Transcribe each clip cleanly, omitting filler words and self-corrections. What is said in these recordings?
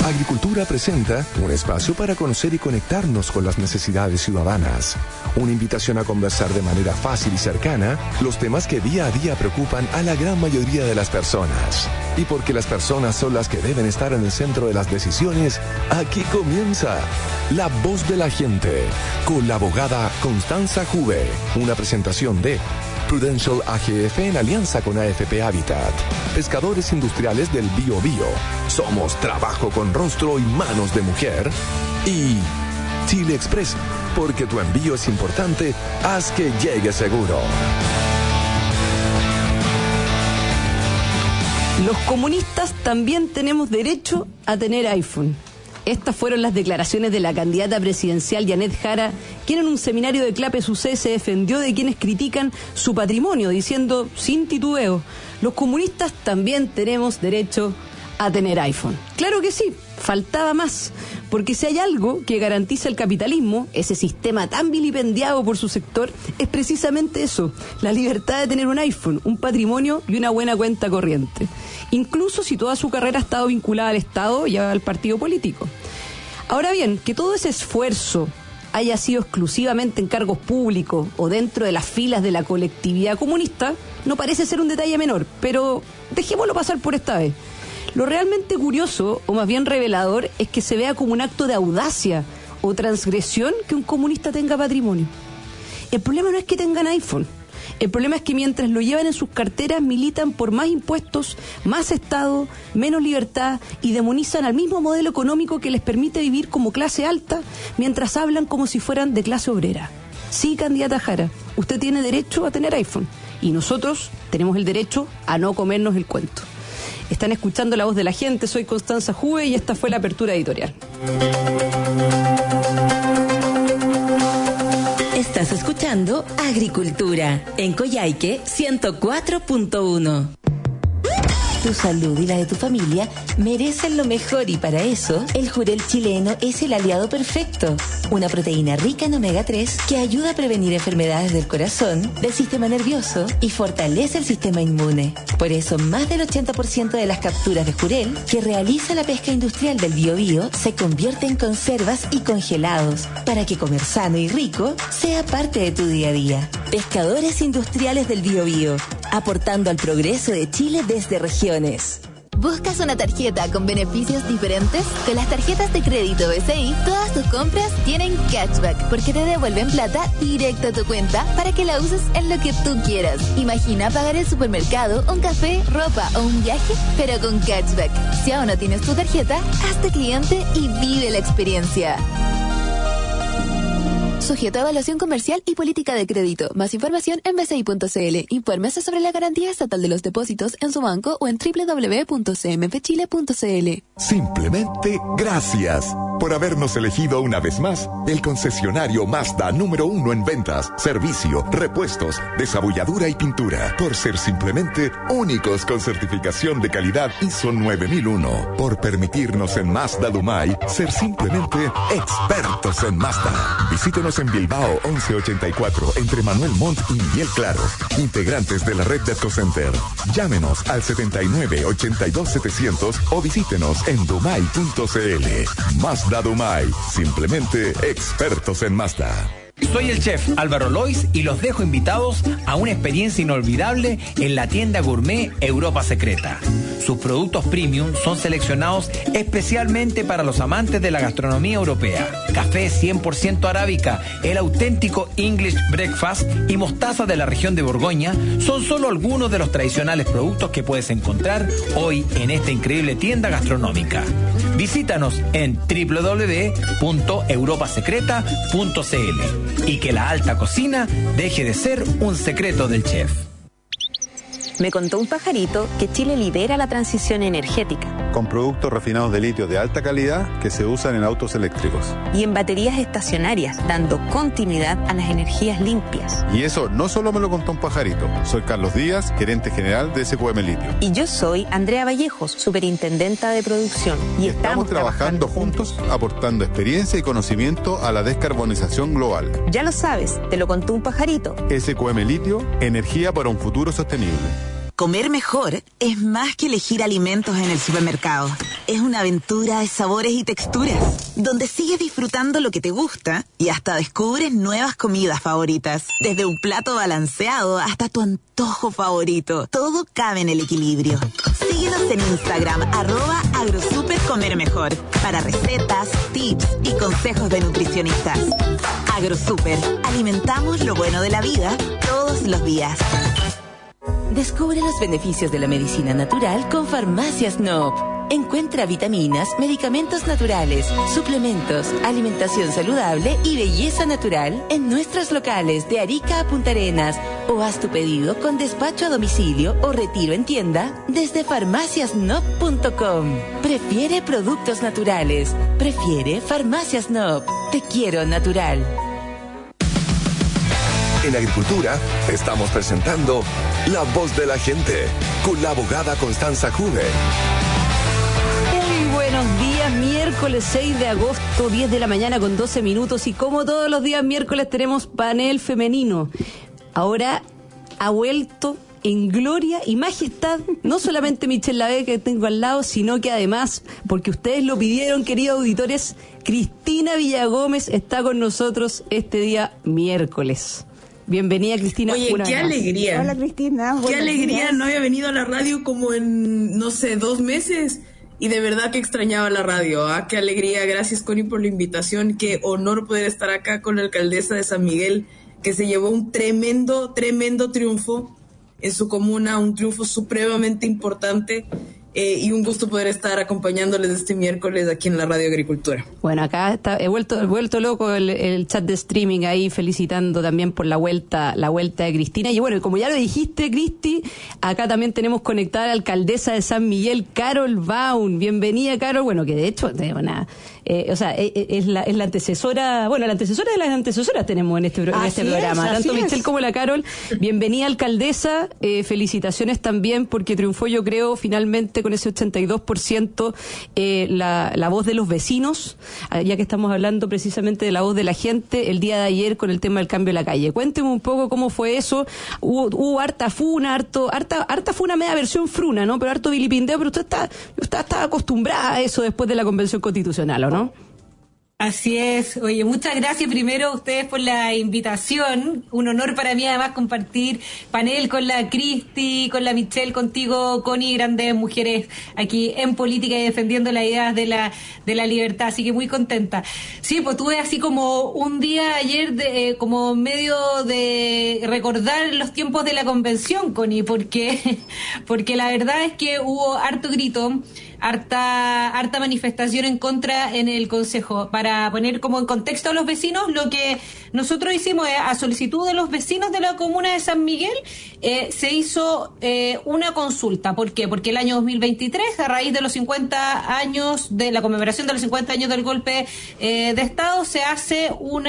Agricultura presenta un espacio para conocer y conectarnos con las necesidades ciudadanas. Una invitación a conversar de manera fácil y cercana los temas que día a día preocupan a la gran mayoría de las personas. Y porque las personas son las que deben estar en el centro de las decisiones, aquí comienza La Voz de la Gente, con la abogada Constanza Juve. Una presentación de Prudential AGF en alianza con AFP Habitat. Pescadores industriales del Biobío. Somos trabajo con rostro y manos de mujer. Y Chile Express, porque tu envío es importante, haz que llegue seguro. Los comunistas también tenemos derecho a tener iPhone. Estas fueron las declaraciones de la candidata presidencial Yanet Jara, quien en un seminario de Clape Sucé se defendió de quienes critican su patrimonio, diciendo sin titubeo: los comunistas también tenemos derecho a tener iPhone. Claro que sí, faltaba más, porque si hay algo que garantiza el capitalismo, ese sistema tan vilipendiado por su sector, es precisamente eso, la libertad de tener un iPhone, un patrimonio y una buena cuenta corriente. Incluso si toda su carrera ha estado vinculada al Estado y al partido político. Ahora bien, que todo ese esfuerzo haya sido exclusivamente en cargos públicos o dentro de las filas de la colectividad comunista, no parece ser un detalle menor, pero dejémoslo pasar por esta vez. Lo realmente curioso, o más bien revelador, es que se vea como un acto de audacia o transgresión que un comunista tenga patrimonio. El problema no es que tengan iPhone. El problema es que mientras lo llevan en sus carteras militan por más impuestos, más Estado, menos libertad y demonizan al mismo modelo económico que les permite vivir como clase alta mientras hablan como si fueran de clase obrera. Sí, candidata Jara, usted tiene derecho a tener iPhone y nosotros tenemos el derecho a no comernos el cuento. Están escuchando La Voz de la Gente, soy Constanza Juve y esta fue la apertura editorial. Estás escuchando Agricultura en Coyhaique 104.1. Tu salud y la de tu familia merecen lo mejor y para eso el Jurel chileno es el aliado perfecto. Una proteína rica en omega 3 que ayuda a prevenir enfermedades del corazón, del sistema nervioso y fortalece el sistema inmune. Por eso más del 80% de las capturas de Jurel que realiza la pesca industrial del Biobío se convierte en conservas y congelados para que comer sano y rico sea parte de tu día a día. Pescadores industriales del Biobío, aportando al progreso de Chile desde regiones. ¿Buscas una tarjeta con beneficios diferentes? Con las tarjetas de crédito BCI, todas tus compras tienen cashback porque te devuelven plata directo a tu cuenta para que la uses en lo que tú quieras. Imagina pagar el supermercado, un café, ropa o un viaje, pero con cashback. Si aún no tienes tu tarjeta, hazte cliente y vive la experiencia. Sujeto a evaluación comercial y política de crédito. Más información en bci.cl. Infórmese sobre la garantía estatal de los depósitos en su banco o en www.cmfchile.cl. Simplemente gracias por habernos elegido una vez más el concesionario Mazda número 1 en ventas, servicio, repuestos, desabulladura y pintura. Por ser simplemente únicos con certificación de calidad ISO 9001. Por permitirnos en Mazda Dumay ser simplemente expertos en Mazda. Visítenos en Bilbao 1184 entre Manuel Montt y Miguel Claro. Integrantes de la red de Autocenter. Llámenos al 79 82 700 o visítenos en dumay.cl. Mazda Dumay, simplemente expertos en Mazda. Soy el chef Álvaro Lois y los dejo invitados a una experiencia inolvidable en la tienda gourmet Europa Secreta. Sus productos premium son seleccionados especialmente para los amantes de la gastronomía europea. Café 100% arábica, el auténtico English Breakfast y mostaza de la región de Borgoña son solo algunos de los tradicionales productos que puedes encontrar hoy en esta increíble tienda gastronómica. Visítanos en www.europasecreta.cl y que la alta cocina deje de ser un secreto del chef. Me contó un pajarito que Chile lidera la transición energética. Con productos refinados de litio de alta calidad que se usan en autos eléctricos. Y en baterías estacionarias, dando continuidad a las energías limpias. Y eso no solo me lo contó un pajarito. Soy Carlos Díaz, gerente general de SQM Litio. Y yo soy Andrea Vallejos, superintendenta de producción. Y estamos trabajando juntos, aportando experiencia y conocimiento a la descarbonización global. Ya lo sabes, te lo contó un pajarito. SQM Litio, energía para un futuro sostenible. Comer mejor es más que elegir alimentos en el supermercado. es una aventura de sabores y texturas, donde sigues disfrutando lo que te gusta y hasta descubres nuevas comidas favoritas. Desde un plato balanceado hasta tu antojo favorito, todo cabe en el equilibrio. Síguenos en Instagram, @agrosupercomermejor, para recetas, tips y consejos de nutricionistas. AgroSuper, alimentamos lo bueno de la vida todos los días. Descubre los beneficios de la medicina natural con Farmacias Noop. Encuentra vitaminas, medicamentos naturales, suplementos, alimentación saludable y belleza natural en nuestros locales de Arica a Punta Arenas, o haz tu pedido con despacho a domicilio o retiro en tienda desde farmaciasnoop.com. Prefiere productos naturales. Prefiere Farmacias Noop. Te quiero natural. En Agricultura estamos presentando La Voz de la Gente con la abogada Constanza Juve. Muy buenos días, miércoles 6 de agosto, 10 de la mañana con 12 minutos, y como todos los días miércoles tenemos panel femenino. Ahora ha vuelto en gloria y majestad, no solamente Michelle Lavé, que tengo al lado, sino que además, porque ustedes lo pidieron, queridos auditores, Cristina Villagómez está con nosotros este día miércoles. Bienvenida, Cristina. Oye, qué alegría. Hola, Cristina. Qué alegría, no había venido a la radio como en, 2 meses. Y de verdad que extrañaba la radio. Qué alegría. Gracias, Connie, por la invitación. Qué honor poder estar acá con la alcaldesa de San Miguel, que se llevó un tremendo triunfo en su comuna, un triunfo supremamente importante. Y un gusto poder estar acompañándoles este miércoles aquí en la Radio Agricultura. Bueno, acá he vuelto loco el chat de streaming ahí, felicitando también por la vuelta de Cristina. Y bueno, como ya lo dijiste, Cristi, acá también tenemos conectada a la alcaldesa de San Miguel, Carol Baum. Bienvenida, Carol. Bueno, que de hecho es la antecesora, bueno, la antecesora de las antecesoras tenemos en este programa, tanto Michelle como la Carol. Bienvenida, alcaldesa. Felicitaciones también, porque triunfó, yo creo, finalmente con ese 82% la voz de los vecinos, ya que estamos hablando precisamente de la voz de la gente el día de ayer con el tema del cambio de la calle. Cuénteme un poco cómo fue eso. Hubo harta funa, harta funa, media versión fruna, ¿no? Pero harto vilipindeo, pero usted está acostumbrada a eso después de la Convención Constitucional, ¿o no? Así es. Oye, muchas gracias primero a ustedes por la invitación. Un honor para mí además compartir panel con la Cristi, con la Michelle, contigo, Connie, grandes mujeres aquí en política y defendiendo las ideas de la libertad. Así que muy contenta. Sí, pues tuve así como un día ayer como medio de recordar los tiempos de la convención, Connie, porque la verdad es que hubo harto grito, harta manifestación en contra en el Consejo. Para poner como en contexto a los vecinos, lo que nosotros hicimos a solicitud de los vecinos de la comuna de San Miguel, se hizo una consulta. ¿Por qué? Porque el año 2023, a raíz de los 50 años, de la conmemoración de los 50 años del golpe de Estado, se hace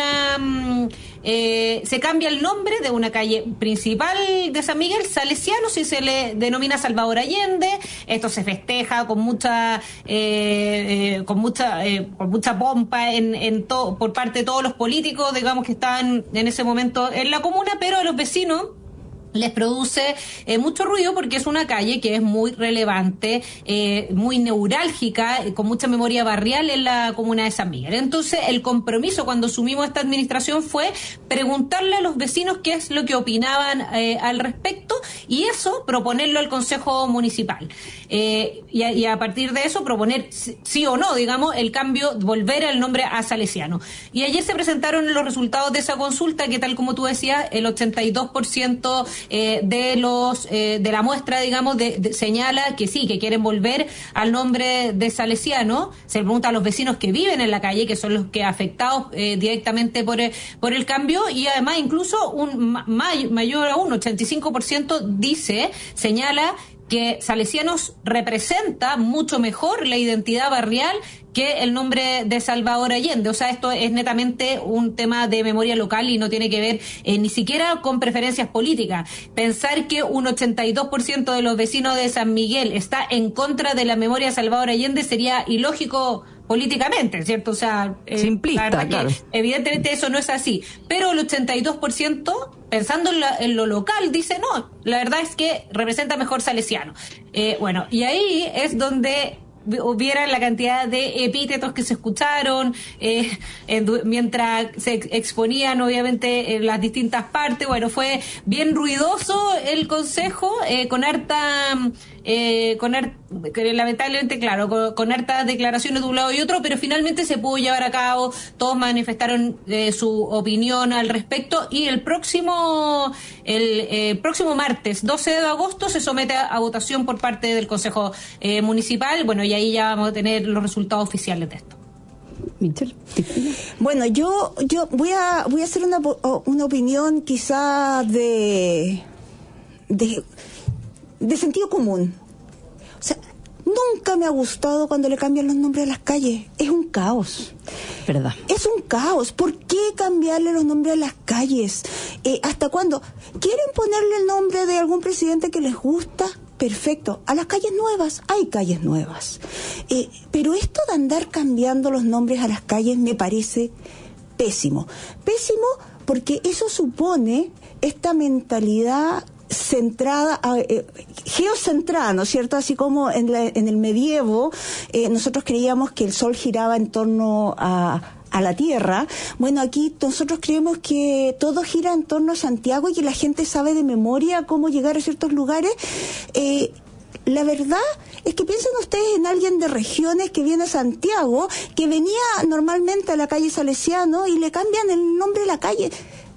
se cambia el nombre de una calle principal de San Miguel, Salesianos, y se le denomina Salvador Allende. Esto se festeja con mucha pompa por parte de todos los políticos, digamos, que estaban en ese momento en la comuna, pero a los vecinos les produce mucho ruido porque es una calle que es muy relevante, muy neurálgica, con mucha memoria barrial en la comuna de San Miguel. Entonces, el compromiso cuando asumimos esta administración fue preguntarle a los vecinos qué es lo que opinaban al respecto, y eso proponerlo al Consejo Municipal. Y a partir de eso proponer sí o no, digamos, el cambio, volver el nombre a Salesiano. Y ayer se presentaron los resultados de esa consulta, que tal como tú decías, el 82% de la muestra, digamos, señala que sí, que quieren volver al nombre de Salesiano. Se le pregunta a los vecinos que viven en la calle, que son los que afectados directamente por el cambio, y además incluso un mayor aún, 85% señala que Salesianos representa mucho mejor la identidad barrial que el nombre de Salvador Allende. O sea, esto es netamente un tema de memoria local y no tiene que ver ni siquiera con preferencias políticas. Pensar que un 82% de los vecinos de San Miguel está en contra de la memoria de Salvador Allende sería ilógico políticamente, ¿cierto? O sea, simplista, la verdad, claro, que evidentemente eso no es así. Pero el 82%, pensando en lo local, dice no, la verdad es que representa mejor Salesiano. Bueno, y ahí es donde vieran la cantidad de epítetos que se escucharon mientras se exponían obviamente las distintas partes. Bueno, fue bien ruidoso el consejo, lamentablemente, claro, con hartas declaraciones de un lado y otro, pero finalmente se pudo llevar a cabo. Todos manifestaron su opinión al respecto, y el próximo martes 12 de agosto se somete a votación por parte del Consejo Municipal. Bueno, y ahí ya vamos a tener los resultados oficiales de esto. Michelle. Bueno, yo voy a hacer una opinión quizá de sentido común. O sea, nunca me ha gustado cuando le cambian los nombres a las calles. Es un caos. ¿Verdad? Es un caos. ¿Por qué cambiarle los nombres a las calles? ¿Hasta cuándo? ¿Quieren ponerle el nombre de algún presidente que les gusta? Perfecto. A las calles nuevas, hay calles nuevas. Pero esto de andar cambiando los nombres a las calles me parece pésimo. Pésimo porque eso supone esta mentalidad centrada, geocentrada, ¿no es cierto? Así como en el medievo nosotros creíamos que el sol giraba en torno a la Tierra. Bueno, aquí nosotros creemos que todo gira en torno a Santiago y que la gente sabe de memoria cómo llegar a ciertos lugares. La verdad es que piensen ustedes en alguien de regiones que viene a Santiago, que venía normalmente a la calle Salesiano y le cambian el nombre de la calle.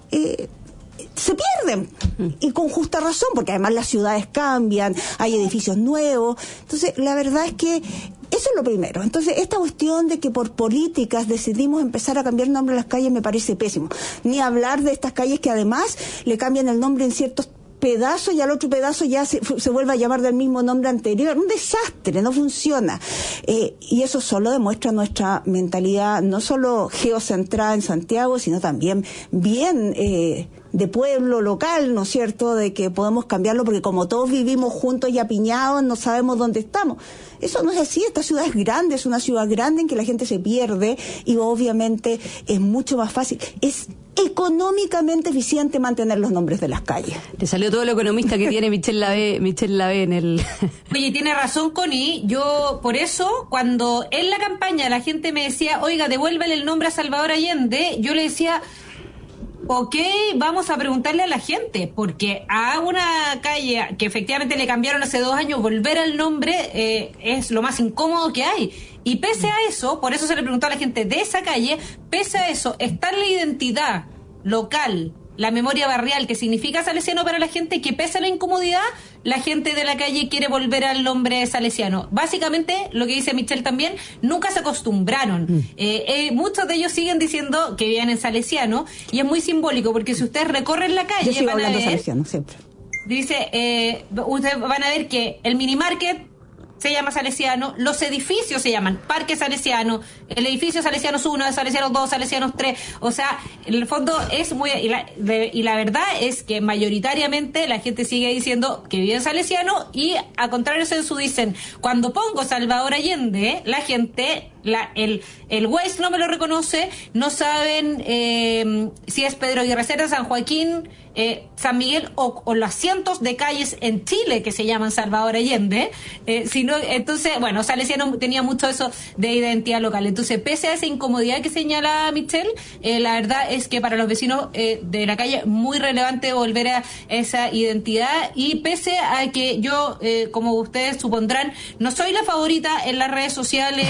Se pierden, y con justa razón, porque además las ciudades cambian, hay edificios nuevos. Entonces, la verdad es que eso es lo primero. Entonces, esta cuestión de que por políticas decidimos empezar a cambiar el nombre de las calles me parece pésimo. Ni hablar de estas calles que además le cambian el nombre en ciertos pedazos y al otro pedazo ya se vuelve a llamar del mismo nombre anterior. Un desastre, no funciona. Y eso solo demuestra nuestra mentalidad, no solo geocentrada en Santiago, sino también bien de pueblo local, ¿no es cierto?, de que podemos cambiarlo porque como todos vivimos juntos y apiñados, no sabemos dónde estamos. Eso no es así. Esta ciudad es grande, es una ciudad grande en que la gente se pierde y obviamente es mucho más fácil. Es económicamente eficiente mantener los nombres de las calles. Te salió todo lo economista que tiene Michelle Lavé en el... Oye, tiene razón, Connie. Yo, por eso, cuando en la campaña la gente me decía, oiga, devuélvele el nombre a Salvador Allende, yo le decía, ok, vamos a preguntarle a la gente, porque a una calle que efectivamente le cambiaron hace 2 años, volver al nombre es lo más incómodo que hay. Y pese a eso, por eso se le preguntó a la gente de esa calle, pese a eso, está la identidad local, la memoria barrial, que significa salesiano para la gente, que pese a la incomodidad, la gente de la calle quiere volver al nombre salesiano. Básicamente, lo que dice Michelle también, nunca se acostumbraron. Muchos de ellos siguen diciendo que viven en salesiano, y es muy simbólico, porque si ustedes recorren la calle, yo sigo hablando salesiano siempre. Dice, ustedes van a ver que el mini market se llama Salesiano, los edificios se llaman Parque Salesiano, el edificio Salesianos 1, Salesianos 2, Salesianos 3, o sea, en el fondo es muy... Y la verdad es que mayoritariamente la gente sigue diciendo que vive en Salesiano, y a contrario censo dicen, cuando pongo Salvador Allende, la gente... el Waze no me lo reconoce, no saben si es Pedro Aguirre Cerda, San Joaquín, San Miguel o las cientos de calles en Chile que se llaman Salvador Allende, entonces, bueno, Salesiano tenía mucho eso de identidad local. Entonces, pese a esa incomodidad que señala Michelle, la verdad es que para los vecinos de la calle muy relevante volver a esa identidad, y pese a que yo, como ustedes supondrán, no soy la favorita en las redes sociales,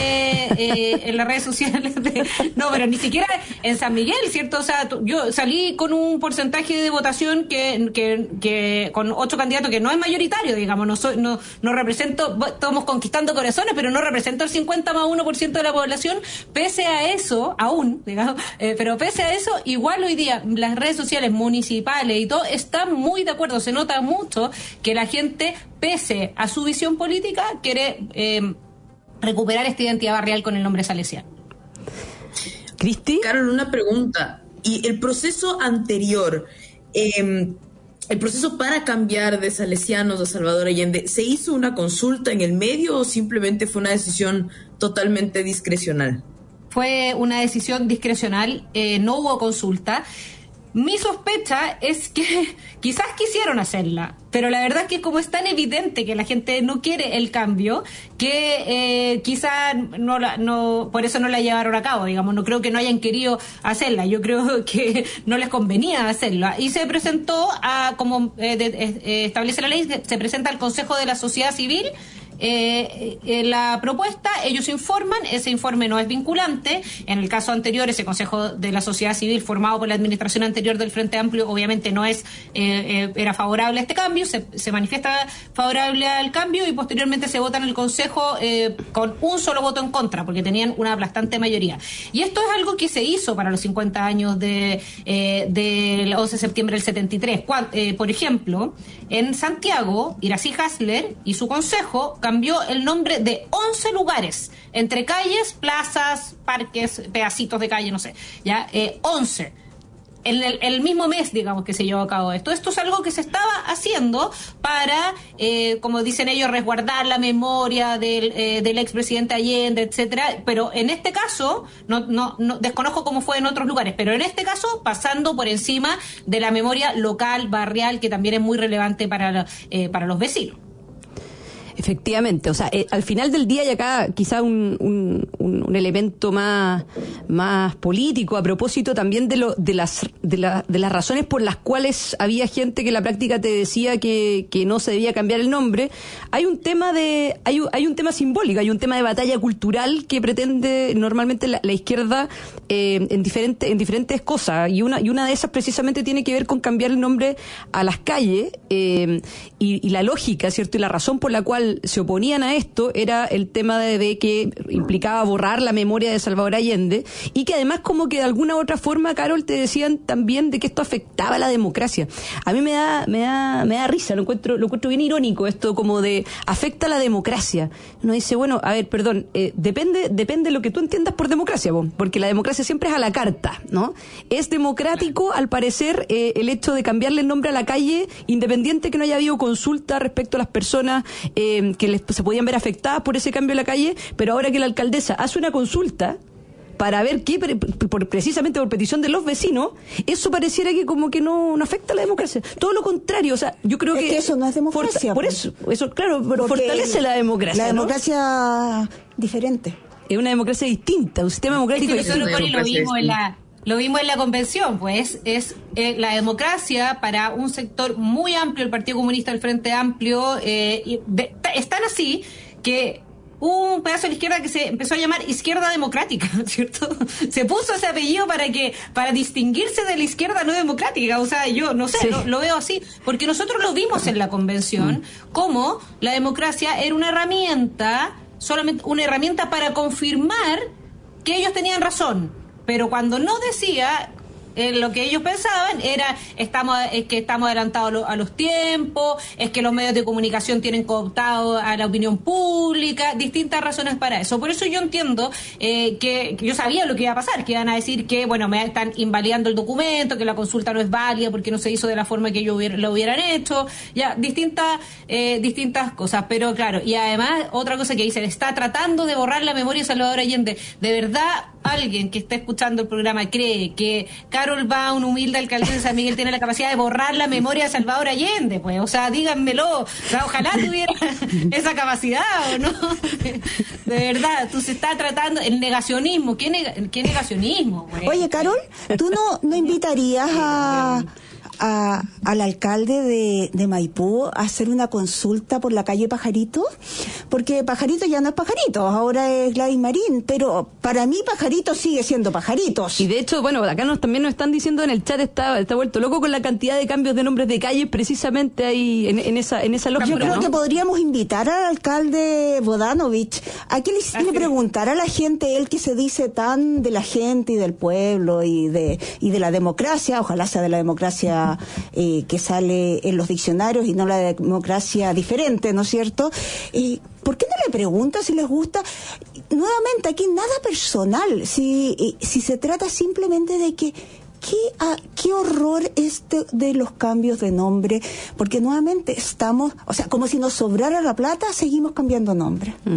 no, pero ni siquiera en San Miguel, ¿cierto? O sea, yo salí con un porcentaje de votación que con 8 candidatos que no es mayoritario, digamos, no represento, estamos conquistando corazones, pero no represento el 50+1% de la población. Pese a eso, aún, digamos, pero pese a eso, igual hoy día las redes sociales municipales y todo están muy de acuerdo. Se nota mucho que la gente, pese a su visión política, quiere recuperar esta identidad barrial con el nombre salesiano. ¿Cristi? Carol, una pregunta. ¿Y el proceso anterior, el proceso para cambiar de salesianos a Salvador Allende, se hizo una consulta en el medio o simplemente fue una decisión totalmente discrecional? Fue una decisión discrecional, no hubo consulta. Mi sospecha es que quizás quisieron hacerla, pero la verdad es que como es tan evidente que la gente no quiere el cambio, que quizás por eso no la llevaron a cabo, digamos. No creo que no hayan querido hacerla, yo creo que no les convenía hacerla. Y se presentó, como establece la ley, se presenta al Consejo de la Sociedad Civil la propuesta, ellos informan, ese informe no es vinculante. En el caso anterior, ese Consejo de la Sociedad Civil formado por la administración anterior del Frente Amplio obviamente no era favorable a este cambio, se manifiesta favorable al cambio y posteriormente se vota en el Consejo con un solo voto en contra, porque tenían una aplastante mayoría. Y esto es algo que se hizo para los 50 años del 11 de septiembre del 73. Por ejemplo, en Santiago, Iracy Hasler y su consejo cambió el nombre de 11 lugares, entre calles, plazas, parques, pedacitos de calle, no sé, ya, 11. El mismo mes, digamos, que se llevó a cabo esto. Esto es algo que se estaba haciendo para, como dicen ellos, resguardar la memoria del expresidente Allende, etcétera. Pero en este caso, no desconozco cómo fue en otros lugares, pero en este caso, pasando por encima de la memoria local, barrial, que también es muy relevante para los vecinos. Efectivamente, o sea, al final del día, y acá quizá un elemento más político a propósito también de las razones por las cuales había gente que en la práctica te decía que no se debía cambiar el nombre. Hay un tema hay un tema simbólico, hay un tema de batalla cultural que pretende normalmente la izquierda en diferentes cosas, y una de esas precisamente tiene que ver con cambiar el nombre a las calles, y la lógica, ¿cierto? Y la razón por la cual se oponían a esto era el tema de que implicaba borrar la memoria de Salvador Allende, y que además como que de alguna u otra forma, Carol, te decían también de que esto afectaba a la democracia. A mí me da risa, lo encuentro bien irónico esto, como de afecta a la democracia. Uno dice, bueno, a ver, perdón, depende de lo que tú entiendas por democracia, porque la democracia siempre es a la carta, ¿no? Es democrático, al parecer, el hecho de cambiarle el nombre a la calle, independiente que no haya habido consulta respecto a las personas que se podían ver afectadas por ese cambio en la calle, pero ahora que la alcaldesa hace una consulta para ver qué, precisamente por petición de los vecinos, eso pareciera que como que no afecta a la democracia. Todo lo contrario, o sea, yo creo que eso no es democracia. Por eso, claro, pero fortalece la democracia. La democracia diferente. Es una democracia distinta, un sistema democrático distinto. Lo vimos en la convención, pues es la democracia para un sector muy amplio, el Partido Comunista, el Frente Amplio, es tan así que hubo un pedazo de la izquierda que se empezó a llamar izquierda democrática, ¿cierto? Se puso ese apellido para distinguirse de la izquierda no democrática. O sea, yo no sé, sí. Lo veo así, porque nosotros lo vimos en la convención, como la democracia era una herramienta, solamente una herramienta para confirmar que ellos tenían razón. Pero cuando no decía lo que ellos pensaban era que estamos adelantados a los tiempos, es que los medios de comunicación tienen cooptado a la opinión pública, distintas razones para eso. Por eso yo entiendo que yo sabía lo que iba a pasar, que iban a decir que, bueno, me están invalidando el documento, que la consulta no es válida porque no se hizo de la forma que ellos lo hubieran hecho, ya, distintas cosas. Pero claro, y además otra cosa que dice, está tratando de borrar la memoria de Salvador Allende. De verdad, alguien que está escuchando el programa cree que Carol Baum, humilde alcaldesa de San Miguel, tiene la capacidad de borrar la memoria de Salvador Allende, pues, o sea, díganmelo, o sea, ojalá tuviera esa capacidad, ¿o no? De verdad, tú se está tratando el negacionismo, ¿qué negacionismo, güey? Oye, Carol, ¿tú no invitarías al alcalde de Maipú a hacer una consulta por la calle Pajarito? Porque Pajarito ya no es Pajarito, ahora es Gladys Marín, pero para mí Pajarito sigue siendo Pajaritos. Y de hecho, bueno, acá también nos están diciendo en el chat, está vuelto loco con la cantidad de cambios de nombres de calles precisamente ahí en esa lógica. Yo creo que podríamos invitar al alcalde Bodanovich a que le preguntara a la gente, él que se dice tan de la gente y del pueblo y de la democracia, ojalá sea de la democracia que sale en los diccionarios y no la democracia diferente, ¿no es cierto? ¿Por qué no le pregunta si les gusta? Nuevamente, aquí nada personal, si se trata simplemente de que qué horror de los cambios de nombre, porque nuevamente estamos, o sea, como si nos sobrara la plata, seguimos cambiando nombre.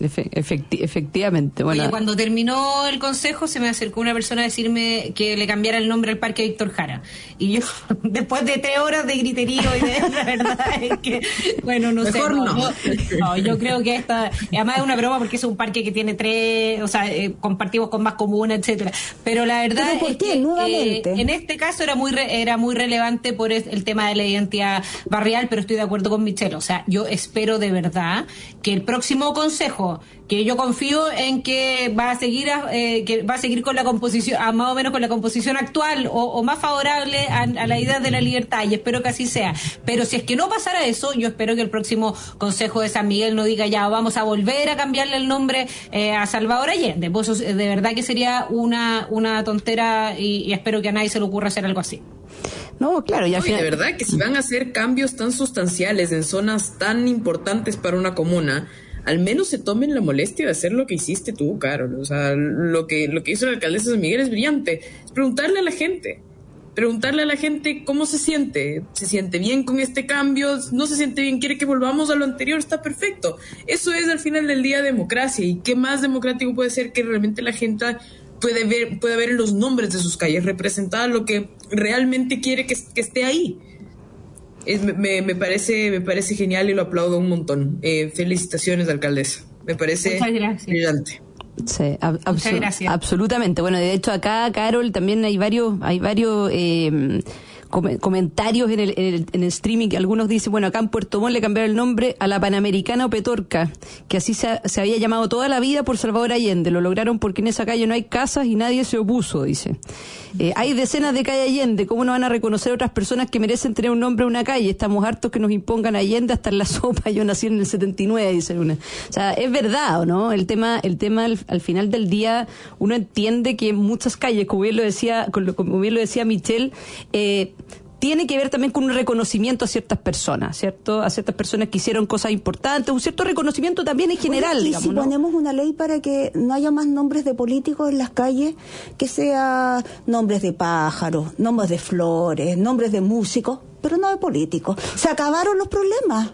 efectivamente. Bueno. Oye, cuando terminó el consejo se me acercó una persona a decirme que le cambiara el nombre al Parque Víctor Jara. Y yo, después de 3 horas de griterío y de la verdad es que, bueno, no mejor sé. No, yo creo que además es una broma porque es un parque que tiene 3, o sea, compartimos con más comuna, etcétera. Pero la verdad es que en este caso era muy relevante por el tema de la identidad barrial, pero estoy de acuerdo con Michelle. O sea, yo espero de verdad que el próximo consejo, que yo confío en que va a seguir con la composición, más o menos con la composición actual o más favorable a la idea de la libertad, y espero que así sea. Pero si es que no pasara eso, yo espero que el próximo consejo de San Miguel no diga ya vamos a volver a cambiarle el nombre a Salvador Allende. Pues eso, de verdad que sería una tontera y espero que a nadie se le ocurra hacer algo así. No, claro, ya de verdad que si van a hacer cambios tan sustanciales en zonas tan importantes para una comuna, al menos se tomen la molestia de hacer lo que hiciste tú, Carol. O sea, lo que hizo la alcaldesa de San Miguel es brillante. Es preguntarle a la gente cómo se siente bien con este cambio, no se siente bien, quiere que volvamos a lo anterior, está perfecto. Eso es al final del día democracia, y qué más democrático puede ser que realmente la gente puede ver en los nombres de sus calles representada lo que realmente quiere que esté ahí. Me parece genial y lo aplaudo un montón. Felicitaciones, alcaldesa. Me parece brillante. Sí, absolutamente. Bueno, de hecho acá, Carol, también hay varios comentarios en el streaming, que algunos dicen, bueno, acá en Puerto Montt le cambiaron el nombre a la Panamericana o Petorca, que así se había llamado toda la vida por Salvador Allende. Lo lograron porque en esa calle no hay casas y nadie se opuso, dice. Hay decenas de calle Allende, ¿cómo no van a reconocer otras personas que merecen tener un nombre en una calle? Estamos hartos que nos impongan Allende hasta en la sopa. Yo nací en el 79, dice una. O sea, es verdad, ¿o no? El tema al final del día, uno entiende que muchas calles, como bien lo decía Michelle, tiene que ver también con un reconocimiento a ciertas personas, ¿cierto? A ciertas personas que hicieron cosas importantes, un cierto reconocimiento también en general. Oye, y digamos, si ponemos una ley para que no haya más nombres de políticos en las calles, que sea nombres de pájaros, nombres de flores, nombres de músicos, pero no de políticos. Se acabaron los problemas.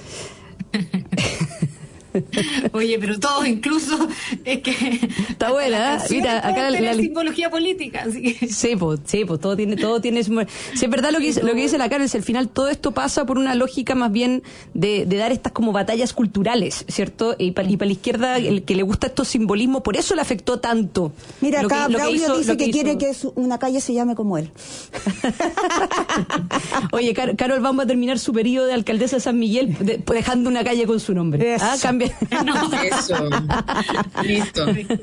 Oye, pero todo incluso es que está buena, mira, acá la simbología política, así que... sí, pues todo tiene sí, es verdad lo que dice la Carol, al final todo esto pasa por una lógica más bien de dar estas como batallas culturales, ¿cierto? Y para la izquierda, el que le gusta estos simbolismos, por eso le afectó tanto. Mira, acá Braulio dice que quiere que una calle se llame como él. Oye, Carol, vamos a terminar su periodo de alcaldesa de San Miguel dejando una calle con su nombre. Cambia. No. Eso. Listo.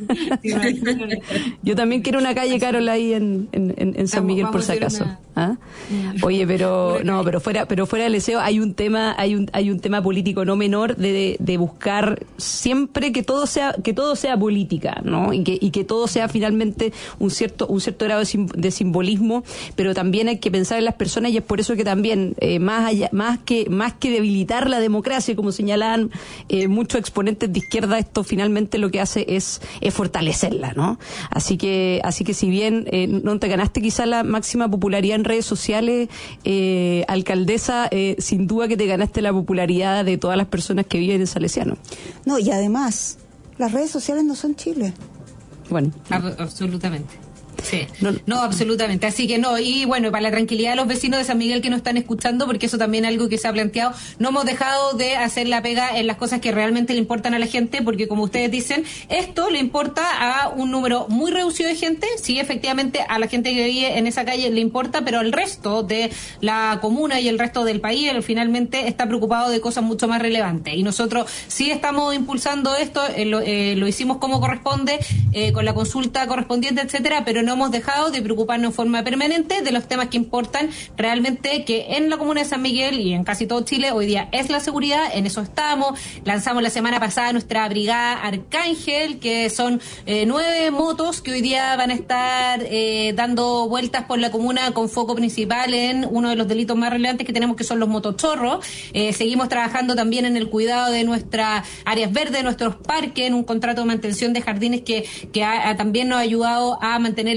Yo también quiero una calle, Carol, ahí en San Miguel, por si acaso. Oye, pero fuera del deseo hay un tema político no menor de buscar siempre que todo sea política, ¿no? Y que todo sea finalmente un cierto grado de simbolismo, pero también hay que pensar en las personas, y es por eso que también más que debilitar la democracia, como señalaban muchos exponentes de izquierda, esto finalmente lo que hace es fortalecerla, ¿no? Así que si bien no te ganaste quizá la máxima popularidad en redes sociales, alcaldesa, sin duda que te ganaste la popularidad de todas las personas que viven en Salesiano. No, y además, las redes sociales no son Chile. Bueno. Absolutamente. Sí, no, absolutamente. Así que no, y bueno, para la tranquilidad de los vecinos de San Miguel que nos están escuchando, porque eso también es algo que se ha planteado, no hemos dejado de hacer la pega en las cosas que realmente le importan a la gente, porque como ustedes dicen, esto le importa a un número muy reducido de gente. Sí, efectivamente, a la gente que vive en esa calle le importa, pero al resto de la comuna y el resto del país finalmente está preocupado de cosas mucho más relevantes. Y nosotros sí estamos impulsando esto, lo hicimos como corresponde, con la consulta correspondiente, etcétera, pero no hemos dejado de preocuparnos en forma permanente de los temas que importan realmente, que en la comuna de San Miguel y en casi todo Chile hoy día es la seguridad. En eso estamos. Lanzamos la semana pasada nuestra brigada Arcángel, que son 9 motos que hoy día van a estar dando vueltas por la comuna con foco principal en uno de los delitos más relevantes que tenemos, que son los motochorros. Seguimos trabajando también en el cuidado de nuestras áreas verdes, nuestros parques, en un contrato de mantención de jardines que también nos ha ayudado a mantener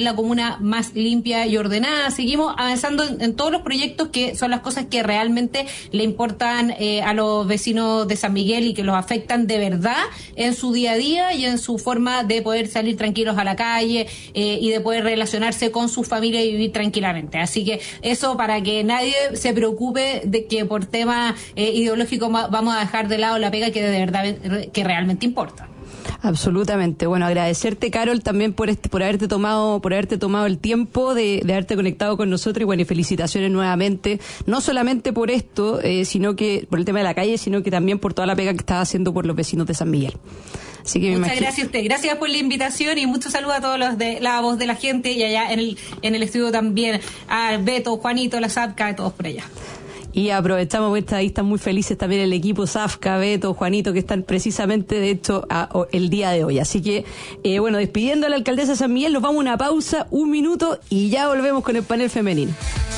la comuna más limpia y ordenada. Seguimos avanzando en todos los proyectos que son las cosas que realmente le importan a los vecinos de San Miguel y que los afectan de verdad en su día a día y en su forma de poder salir tranquilos a la calle y de poder relacionarse con su familia y vivir tranquilamente. Así que eso, para que nadie se preocupe de que por temas ideológicos vamos a dejar de lado la pega que de verdad que realmente importa. Absolutamente. Bueno, agradecerte, Carol, también por haberte tomado el tiempo de haberte conectado con nosotros, y bueno, y felicitaciones nuevamente, no solamente por esto, sino que por el tema de la calle, sino que también por toda la pega que estás haciendo por los vecinos de San Miguel. Así que muchas gracias a usted, gracias por la invitación y muchos saludos a todos los de La Voz de la Gente y allá en el estudio también, a Beto, Juanito, la Zapca, todos por allá. Y aprovechamos, porque ahí están muy felices también el equipo Zafka, Beto, Juanito, que están precisamente, de hecho, el día de hoy. Así que, bueno, despidiendo a la alcaldesa de San Miguel, nos vamos a una pausa, 1 minuto, y ya volvemos con el panel femenino.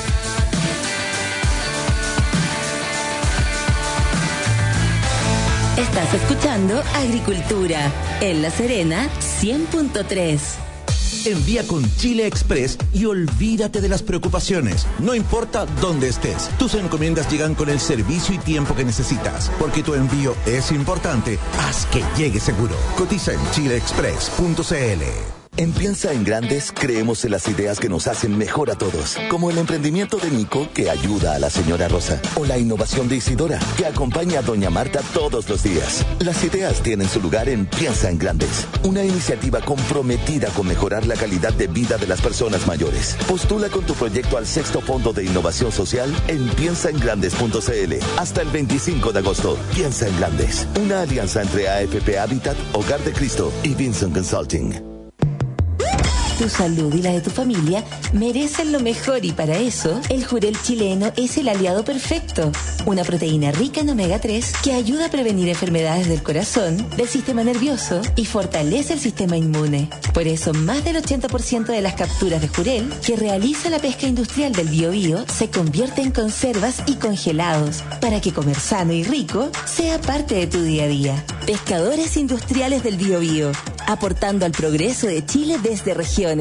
Estás escuchando Agricultura, en La Serena, 100.3. Envía con Chile Express y olvídate de las preocupaciones. No importa dónde estés, tus encomiendas llegan con el servicio y tiempo que necesitas. Porque tu envío es importante, haz que llegue seguro. Cotiza en chileexpress.cl. En Piensa en Grandes creemos en las ideas que nos hacen mejor a todos, como el emprendimiento de Nico, que ayuda a la señora Rosa, o la innovación de Isidora, que acompaña a doña Marta todos los días. Las ideas tienen su lugar en Piensa en Grandes, una iniciativa comprometida con mejorar la calidad de vida de las personas mayores. Postula con tu proyecto al 6º Fondo de Innovación Social en piensaengrandes.cl hasta el 25 de agosto. Piensa en Grandes, una alianza entre AFP Habitat, Hogar de Cristo y Vincent Consulting. Tu salud y la de tu familia merecen lo mejor, y para eso el Jurel chileno es el aliado perfecto. Una proteína rica en omega 3 que ayuda a prevenir enfermedades del corazón, del sistema nervioso y fortalece el sistema inmune. Por eso más del 80% de las capturas de Jurel que realiza la pesca industrial del Biobío se convierte en conservas y congelados, para que comer sano y rico sea parte de tu día a día. Pescadores Industriales del Biobío, aportando al progreso de Chile desde regiones.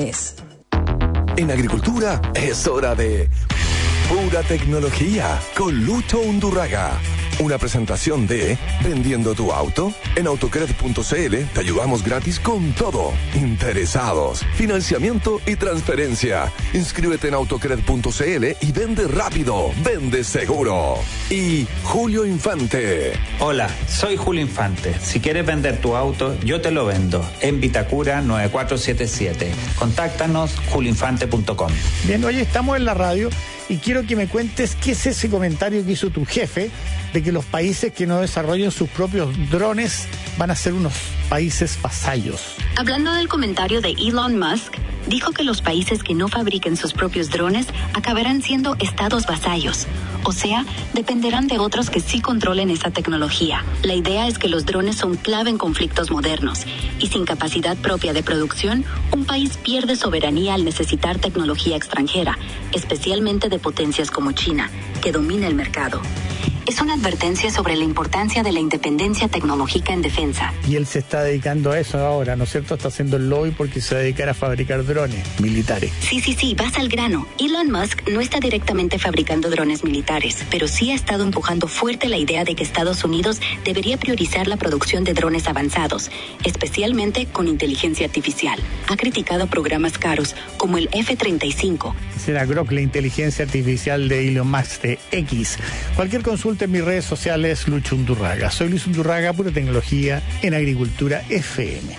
En Agricultura es hora de Pura Tecnología con Lucho Undurraga. Una presentación de Vendiendo tu auto. En autocred.cl te ayudamos gratis con todo. Interesados, financiamiento y transferencia. Inscríbete en autocred.cl y vende rápido, vende seguro. Y Julio Infante. Hola, soy Julio Infante. Si quieres vender tu auto, yo te lo vendo. En Vitacura 9477. Contáctanos julioinfante.com. Bien, oye, estamos en la radio y quiero que me cuentes qué es ese comentario que hizo tu jefe de que los países que no desarrollen sus propios drones van a ser unos países vasallos. Hablando del comentario de Elon Musk, dijo que los países que no fabriquen sus propios drones acabarán siendo estados vasallos. O sea, dependerán de otros que sí controlen esa tecnología. La idea es que los drones son clave en conflictos modernos y sin capacidad propia de producción, un país pierde soberanía al necesitar tecnología extranjera, especialmente de potencias como China, que domina el mercado. Es una advertencia sobre la importancia de la independencia tecnológica en defensa. Y él se está dedicando a eso ahora, ¿no es cierto? Está haciendo el lobby porque se va a dedicar a fabricar drones militares. Sí, vas al grano. Elon Musk no está directamente fabricando drones militares, pero sí ha estado empujando fuerte la idea de que Estados Unidos debería priorizar la producción de drones avanzados, especialmente con inteligencia artificial. Ha criticado programas caros como el F-35. Será Grok, la inteligencia artificial de Elon Musk de X. Cualquier consulta en mis redes sociales, Lucho Undurraga. Soy Luis Undurraga, Pura Tecnología en Agricultura FM.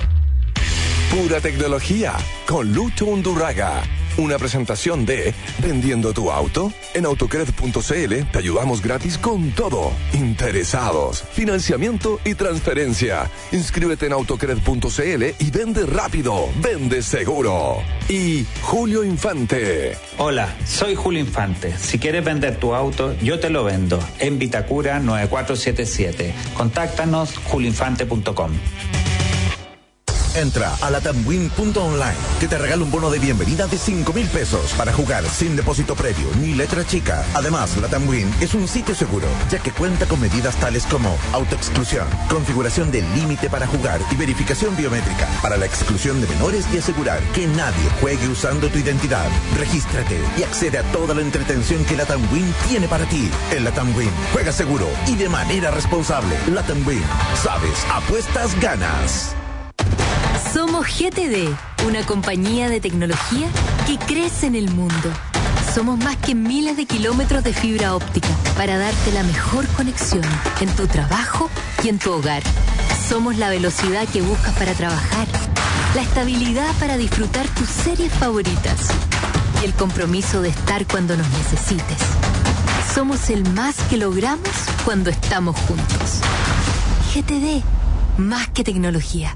Pura Tecnología con Lucho Undurraga. Una presentación de Vendiendo tu auto. En autocred.cl te ayudamos gratis con todo. Interesados, financiamiento y transferencia. Inscríbete en autocred.cl y vende rápido, vende seguro. Y Julio Infante. Hola, soy Julio Infante. Si quieres vender tu auto, yo te lo vendo. En Vitacura 9477. Contáctanos julioinfante.com. Entra a latamwin.online que te regala un bono de bienvenida de 5,000 pesos para jugar sin depósito previo ni letra chica. Además, LatamWin es un sitio seguro, ya que cuenta con medidas tales como autoexclusión, configuración del límite para jugar y verificación biométrica para la exclusión de menores y asegurar que nadie juegue usando tu identidad. Regístrate y accede a toda la entretención que LatamWin tiene para ti. En LatamWin, juega seguro y de manera responsable. LatamWin, sabes, apuestas, ganas. Somos GTD, una compañía de tecnología que crece en el mundo. Somos más que miles de kilómetros de fibra óptica para darte la mejor conexión en tu trabajo y en tu hogar. Somos la velocidad que buscas para trabajar, la estabilidad para disfrutar tus series favoritas y el compromiso de estar cuando nos necesites. Somos el más que logramos cuando estamos juntos. GTD, más que tecnología.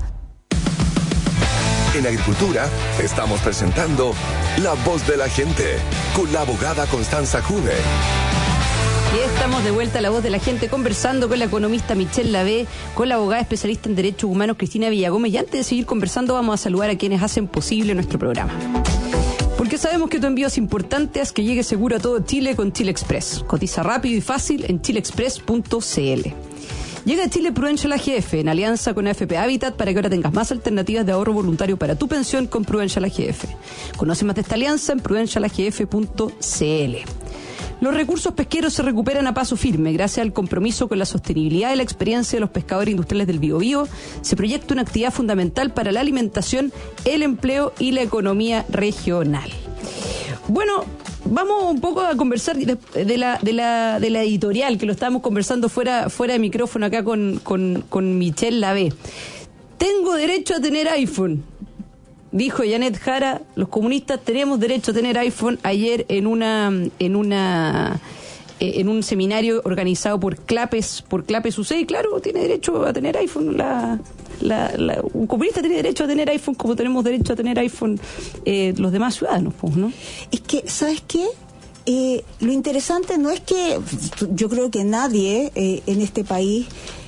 En Agricultura estamos presentando La Voz de la Gente con la abogada Constanza Juve. Y estamos de vuelta a La Voz de la Gente conversando con la economista Michelle Lavé, con la abogada especialista en Derechos Humanos Cristina Villagómez. Y antes de seguir conversando vamos a saludar a quienes hacen posible nuestro programa. Porque sabemos que tu envío es importante, haz que llegue seguro a todo Chile con Chile Express. Cotiza rápido y fácil en chileexpress.cl. Llega a Chile Prudential AGF en alianza con AFP Habitat para que ahora tengas más alternativas de ahorro voluntario para tu pensión con Prudential AGF. Conoce más de esta alianza en prudentialagf.cl. Los recursos pesqueros se recuperan a paso firme. Gracias al compromiso con la sostenibilidad y la experiencia de los pescadores industriales del Biobío, se proyecta una actividad fundamental para la alimentación, el empleo y la economía regional. Bueno, vamos un poco a conversar de la editorial, que lo estábamos conversando fuera de micrófono acá con Michelle Lavé. Tengo derecho a tener iPhone, dijo Janet Jara. Los comunistas tenemos derecho a tener iPhone ayer en un seminario organizado por Clapes UC. Y claro, tiene derecho a tener iPhone. Un comunista tiene derecho a tener iPhone como tenemos derecho a tener iPhone los demás ciudadanos, pues, ¿no? Es que, ¿sabes qué? Lo interesante no es que yo creo que nadie en este país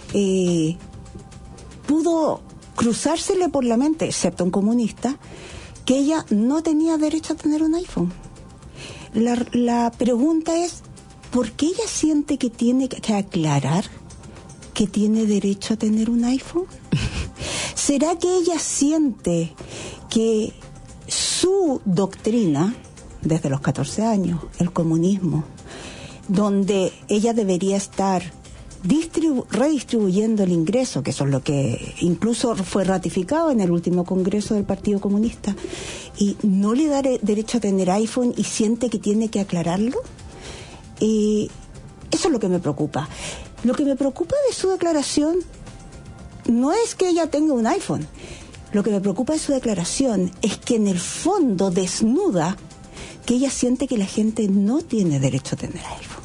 pudo cruzársele por la mente, excepto un comunista, que ella no tenía derecho a tener un iPhone. La pregunta es, ¿por qué ella siente que tiene que aclarar que tiene derecho a tener un iPhone? ¿Será que ella siente que su doctrina, desde los 14 años, el comunismo, donde ella debería estar redistribuyendo el ingreso, que eso es lo que incluso fue ratificado en el último congreso del Partido Comunista, y no le da derecho a tener iPhone y siente que tiene que aclararlo? Eso es lo que me preocupa. Lo que me preocupa de su declaración no es que ella tenga un iPhone. Lo que me preocupa de su declaración es que en el fondo desnuda que ella siente que la gente no tiene derecho a tener iPhone.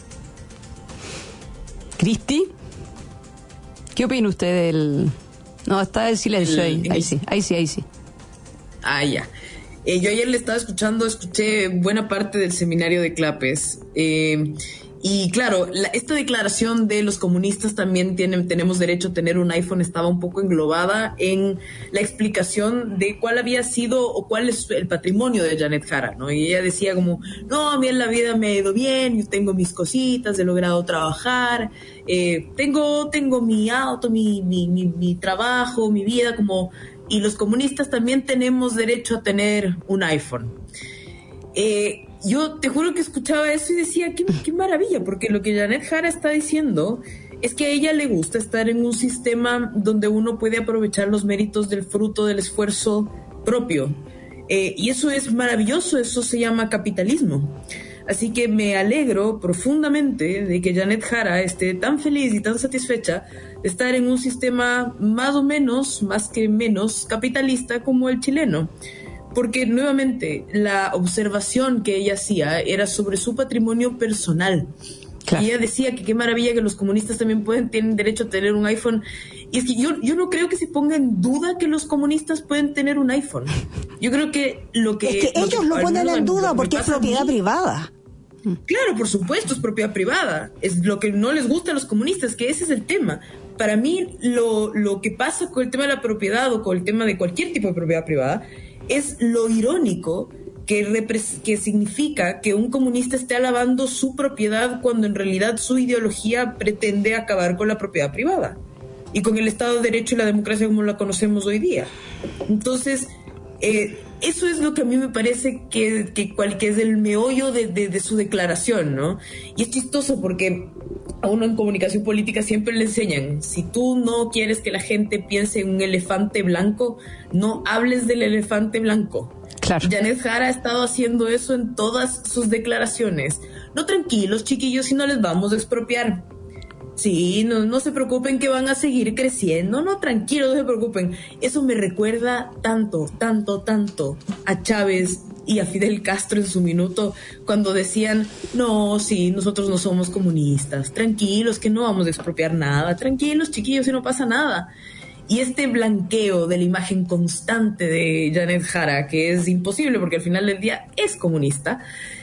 Cristi, ¿qué opina usted del...? No, está en silencio ahí. Ahí sí. Ah, ya. Yo ayer le estaba escuché buena parte del seminario de Clapes. Y claro, esta declaración de los comunistas también tenemos derecho a tener un iPhone estaba un poco englobada en la explicación de cuál había sido o cuál es el patrimonio de Janet Jara, ¿no? Y ella decía como, no, a mí en la vida me ha ido bien, yo tengo mis cositas, he logrado trabajar, tengo mi auto, mi trabajo, mi vida, como, y los comunistas también tenemos derecho a tener un iPhone. Yo te juro que escuchaba eso y decía, qué maravilla, porque lo que Janet Jara está diciendo es que a ella le gusta estar en un sistema donde uno puede aprovechar los méritos del fruto del esfuerzo propio. Y eso es maravilloso, eso se llama capitalismo. Así que me alegro profundamente de que Janet Jara esté tan feliz y tan satisfecha de estar en un sistema más o menos, más que menos, capitalista como el chileno. Porque nuevamente la observación que ella hacía era sobre su patrimonio personal. Claro. Y ella decía que qué maravilla que los comunistas también tienen derecho a tener un iPhone. Y es que yo no creo que se ponga en duda que los comunistas pueden tener un iPhone. Yo creo que es que ellos lo ponen en duda porque es propiedad privada. Claro, por supuesto, es propiedad privada. Es lo que no les gusta a los comunistas, que ese es el tema. para mí lo que pasa con el tema de la propiedad o con el tema de cualquier tipo de propiedad privada es lo irónico que significa que un comunista esté alabando su propiedad cuando en realidad su ideología pretende acabar con la propiedad privada y con el Estado de Derecho y la democracia como la conocemos hoy día. Entonces, eso es lo que a mí me parece que es el meollo de su declaración, ¿no? Y es chistoso porque a uno en comunicación política siempre le enseñan, si tú no quieres que la gente piense en un elefante blanco, no hables del elefante blanco. Claro. Janet Jara ha estado haciendo eso en todas sus declaraciones. No, tranquilos, chiquillos, si no les vamos a expropiar. Sí, no se preocupen que van a seguir creciendo. No, tranquilos, no se preocupen. Eso me recuerda tanto a Chávez y a Fidel Castro en su minuto, cuando decían, no, sí, nosotros no somos comunistas. Tranquilos, que no vamos a expropiar nada. Tranquilos, chiquillos, si no pasa nada. Y este blanqueo de la imagen constante de Janet Jara, que es imposible porque al final del día es comunista,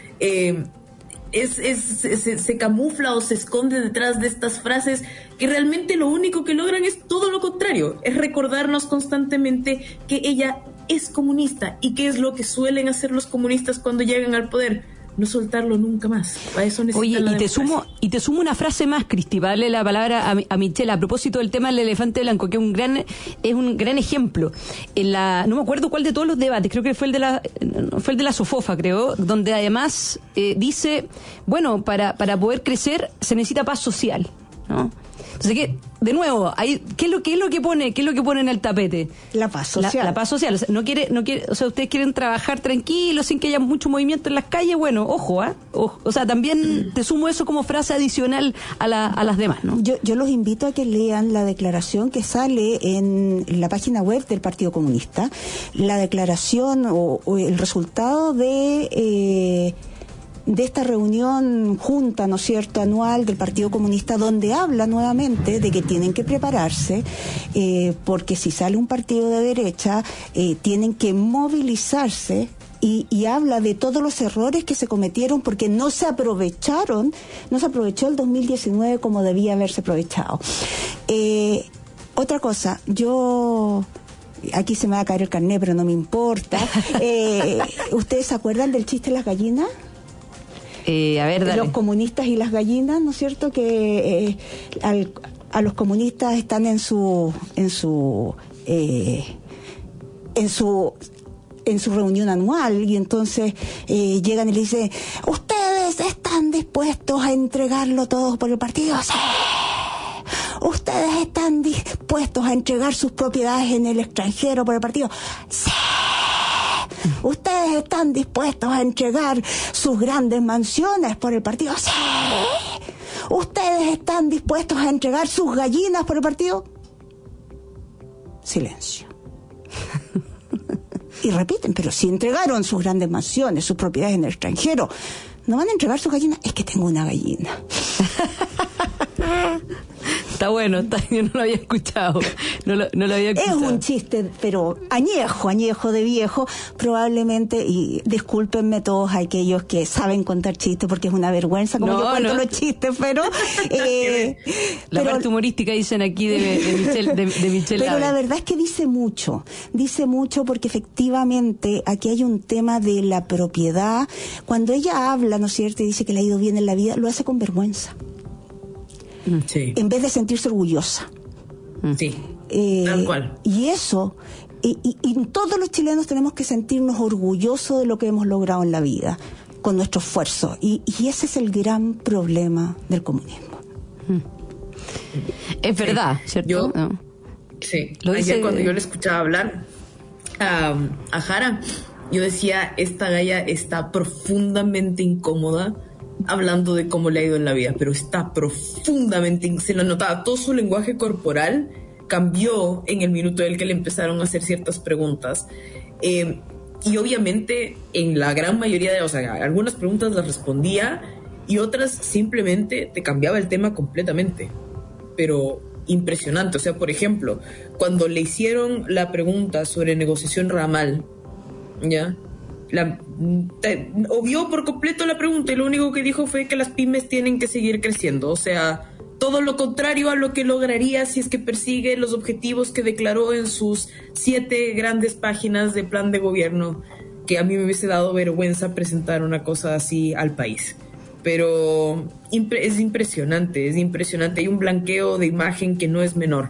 se camufla o se esconde detrás de estas frases que realmente lo único que logran es todo lo contrario, es recordarnos constantemente que ella es comunista y qué es lo que suelen hacer los comunistas cuando llegan al poder. No soltarlo nunca más. Para eso necesitan la democracia. Y te sumo una frase más, Cristi, para darle la palabra a Michelle a propósito del tema del elefante blanco, que es un gran ejemplo. No me acuerdo cuál de todos los debates, creo que fue el de la Sofofa, creo, donde además dice, bueno, para poder crecer se necesita paz social, ¿no? Entonces, de nuevo, ¿qué es lo que pone en el tapete? La paz social. La paz social. O sea, no quiere, o sea, ustedes quieren trabajar tranquilos, sin que haya mucho movimiento en las calles, bueno, ojo, o sea, también te sumo eso como frase adicional a las demás, ¿no? Yo los invito a que lean la declaración que sale en la página web del Partido Comunista, la declaración o el resultado de esta reunión junta, ¿no es cierto?, anual del Partido Comunista, donde habla nuevamente de que tienen que prepararse, porque si sale un partido de derecha, tienen que movilizarse, y habla de todos los errores que se cometieron porque no se aprovechó el 2019 como debía haberse aprovechado. Otra cosa, aquí se me va a caer el carnet, pero no me importa. ¿Ustedes se acuerdan del chiste de las gallinas? A ver, dale. Los comunistas y las gallinas, ¿no es cierto? Que a los comunistas están en su reunión anual y entonces llegan y le dicen, ¿ustedes están dispuestos a entregarlo todo por el partido? Sí. ¿Ustedes están dispuestos a entregar sus propiedades en el extranjero por el partido? Sí. ¿Ustedes están dispuestos a entregar sus grandes mansiones por el partido? Sí. ¿Ustedes están dispuestos a entregar sus gallinas por el partido? Silencio. Y repiten, pero si entregaron sus grandes mansiones, sus propiedades en el extranjero, ¿no van a entregar sus gallinas? Es que tengo una gallina. Está bueno, yo no lo había escuchado. No lo había escuchado. Es un chiste, pero añejo de viejo, probablemente, y discúlpenme todos aquellos que saben contar chistes, porque es una vergüenza como yo cuento los chistes, pero... la parte humorística dicen aquí de Michelle. Pero la verdad es que dice mucho porque efectivamente aquí hay un tema de la propiedad. Cuando ella habla, ¿no es cierto?, y dice que le ha ido bien en la vida, lo hace con vergüenza. Sí. En vez de sentirse orgullosa. Sí, tal cual. Y eso, y todos los chilenos tenemos que sentirnos orgullosos de lo que hemos logrado en la vida, con nuestro esfuerzo. Y ese es el gran problema del comunismo. Es verdad, ¿cierto? Sí, ayer cuando yo le escuchaba hablar a Jara, yo decía, esta galla está profundamente incómoda hablando de cómo le ha ido en la vida, pero está profundamente, se lo notaba, todo su lenguaje corporal cambió en el minuto en el que le empezaron a hacer ciertas preguntas, y obviamente en la gran mayoría algunas preguntas las respondía y otras simplemente te cambiaba el tema completamente, pero impresionante. O sea, por ejemplo, cuando le hicieron la pregunta sobre negociación ramal, ¿ya? Obvió por completo la pregunta y lo único que dijo fue que las pymes tienen que seguir creciendo. O sea, todo lo contrario a lo que lograría si es que persigue los objetivos que declaró en sus 7 grandes páginas de plan de gobierno, que a mí me hubiese dado vergüenza presentar una cosa así al país. Pero es impresionante, hay un blanqueo de imagen que no es menor,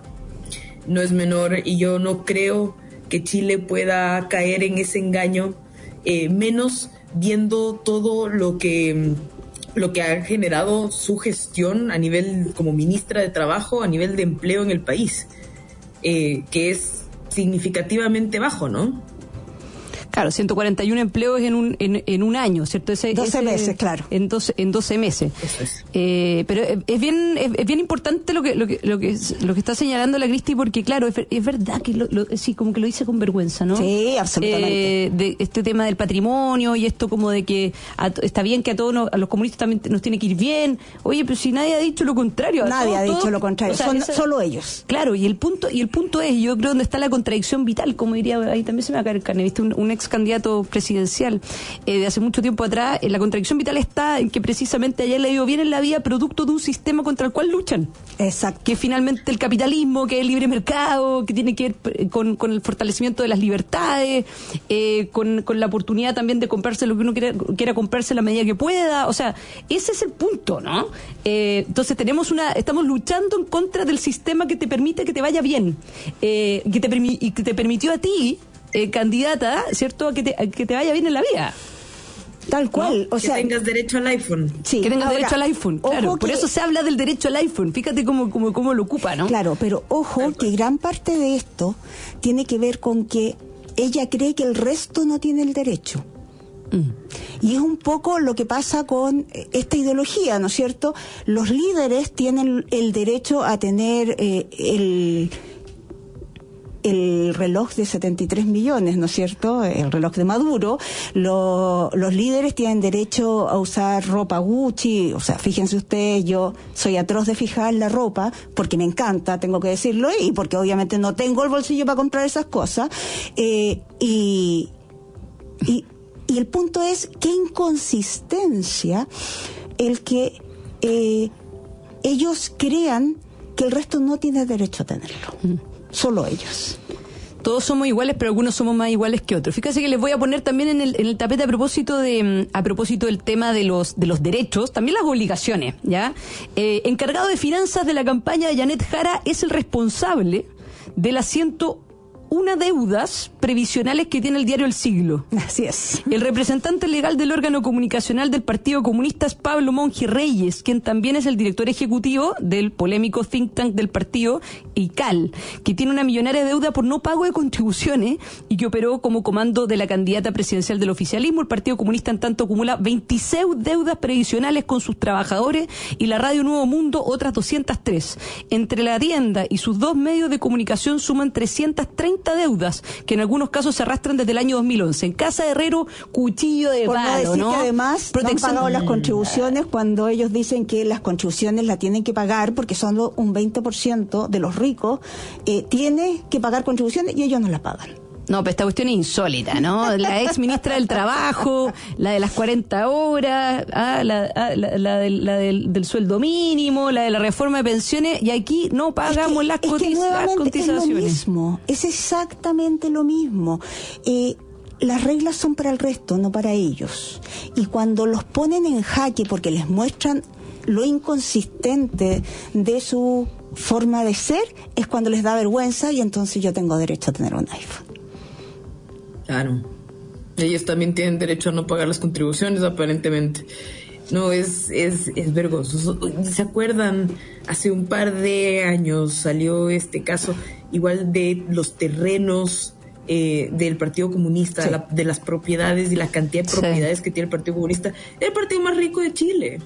y yo no creo que Chile pueda caer en ese engaño, menos viendo todo lo que ha generado su gestión a nivel como ministra de Trabajo, a nivel de empleo en el país, que es significativamente bajo, ¿no? Claro, 141 empleos en un año, ¿cierto? 12 meses, claro. En 12 meses. Eso es. Pero es bien importante lo que está señalando la Cristi, porque claro, es verdad que sí, como que lo dice con vergüenza, ¿no? Sí, absolutamente. De este tema del patrimonio y esto como de que está bien que a los comunistas también nos tiene que ir bien. Oye, pero si nadie ha dicho lo contrario. Nadie ha dicho lo contrario, o sea, solo ellos. Claro, y el punto es, yo creo, donde está la contradicción vital, como diría, ahí también se me va a caer el carne, ¿viste? Un ex candidato presidencial de hace mucho tiempo atrás, la contradicción vital está en que precisamente ayer le dio bien en la vida producto de un sistema contra el cual luchan. Exacto. Que finalmente el capitalismo, que es el libre mercado, que tiene que ver con el fortalecimiento de las libertades, con la oportunidad también de comprarse lo que uno quiera comprarse a la medida que pueda. O sea, ese es el punto, ¿no? Entonces estamos luchando en contra del sistema que te permite que te vaya bien, y que te permitió a ti, candidata, ¿cierto?, que te vaya bien en la vida. Tal cual, ¿no? O sea, que tengas derecho al iPhone. Sí, que tengas derecho al iPhone, claro. Por eso se habla del derecho al iPhone. Fíjate cómo lo ocupa, ¿no? Claro, pero ojo que gran parte de esto tiene que ver con que ella cree que el resto no tiene el derecho. Y es un poco lo que pasa con esta ideología, ¿no es cierto? Los líderes tienen el derecho a tener el reloj de 73 millones, ¿no es cierto? El reloj de Maduro. Los líderes tienen derecho a usar ropa Gucci. O sea, fíjense ustedes, yo soy atroz de fijar la ropa, porque me encanta, tengo que decirlo, y porque obviamente no tengo el bolsillo para comprar esas cosas. Y el punto es, qué inconsistencia el que ellos crean que el resto no tiene derecho a tenerlo. Solo ellos. Todos somos iguales, pero algunos somos más iguales que otros. Fíjate que les voy a poner también en el tapete a propósito del tema de los derechos, también las obligaciones, ¿ya? Encargado de finanzas de la campaña de Janet Jara es el responsable de las 101 deudas previsionales que tiene el diario El Siglo. Así es. El representante legal del órgano comunicacional del Partido Comunista es Pablo Monge Reyes, quien también es el director ejecutivo del polémico think tank del partido, ICAL, que tiene una millonaria deuda por no pago de contribuciones y que operó como comando de la candidata presidencial del oficialismo. El Partido Comunista, en tanto, acumula 26 deudas previsionales con sus trabajadores y la Radio Nuevo Mundo otras 203. Entre la tienda y sus 2 medios de comunicación suman 330 deudas, que en algunos casos se arrastran desde el año 2011. En Casa Herrero, cuchillo de palo, ¿no? Que además no han pagado las contribuciones cuando ellos dicen que las contribuciones las tienen que pagar porque solo un 20% de los ricos tiene que pagar contribuciones y ellos no la pagan. No, pero esta cuestión es insólita, ¿no? La ex ministra del Trabajo, la de las 40 horas, la del sueldo mínimo, la de la reforma de pensiones, y aquí no pagamos las cotizaciones. Es lo mismo, es exactamente lo mismo. Las reglas son para el resto, no para ellos. Y cuando los ponen en jaque porque les muestran lo inconsistente de su forma de ser, es cuando les da vergüenza y entonces yo tengo derecho a tener un iPhone. Claro. Ellos también tienen derecho a no pagar las contribuciones, aparentemente. No, es vergonzoso. ¿Se acuerdan? Hace un par de años salió este caso, igual de los terrenos del Partido Comunista, sí, de las propiedades y la cantidad de propiedades que tiene el Partido Comunista. El partido más rico de Chile.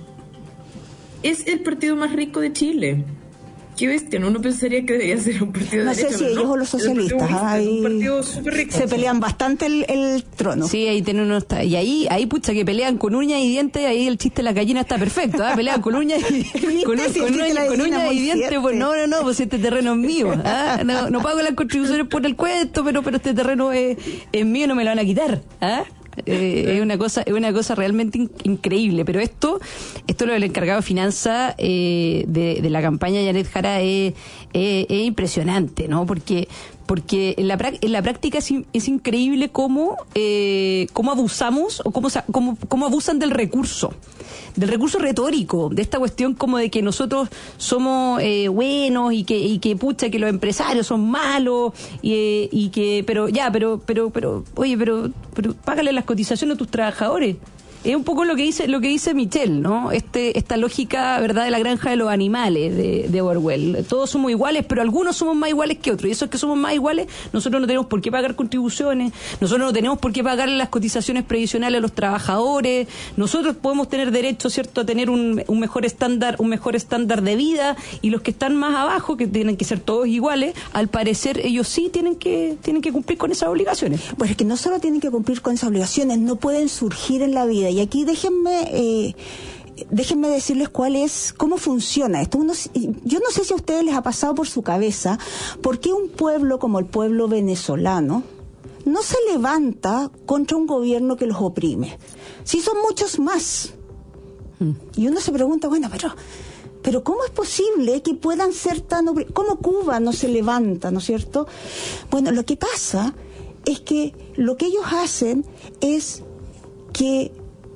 Es el partido más rico de Chile. Qué bestia, ¿no? Uno pensaría que debería ser un partido de derecha. No sé si ellos o los socialistas. Es un partido súper rico. Se pelean bastante el trono. Sí, ahí tienen unos... Y ahí, pucha, que pelean con uñas y dientes, ahí el chiste de la gallina está perfecto, ¿ah? Pelean con uñas y... con uñas y dientes, pues no, pues este terreno es mío, ¿ah? No pago las contribuciones por el cuento, pero este terreno es mío, no me lo van a quitar, ¿ah? Es una cosa realmente increíble. Pero esto lo del encargado de finanzas de la campaña de Janet Jara es impresionante, ¿no? Porque en la práctica es increíble cómo abusamos o cómo abusan del recurso retórico, de esta cuestión como de que nosotros somos buenos y que pucha, que los empresarios son malos y que pero oye, pero págale las cotizaciones a tus trabajadores. Es un poco lo que dice Michelle, ¿no? Esta lógica, ¿verdad?, de la granja de los animales de Orwell. Todos somos iguales, pero algunos somos más iguales que otros. Y esos que somos más iguales, nosotros no tenemos por qué pagar contribuciones, nosotros no tenemos por qué pagarle las cotizaciones previsionales a los trabajadores, nosotros podemos tener derecho, ¿cierto?, a tener un mejor estándar de vida, y los que están más abajo, que tienen que ser todos iguales, al parecer ellos sí tienen que cumplir con esas obligaciones. Pues es que no solo tienen que cumplir con esas obligaciones, no pueden surgir en la vida. Y aquí déjenme decirles cómo funciona esto. Yo no sé si a ustedes les ha pasado por su cabeza por qué un pueblo como el pueblo venezolano no se levanta contra un gobierno que los oprime. Sí, son muchos más. Y uno se pregunta, bueno, pero ¿cómo es posible que puedan ser tan oprimidos? ¿Cómo Cuba no se levanta, no es cierto? Bueno, lo que pasa es que lo que ellos hacen es que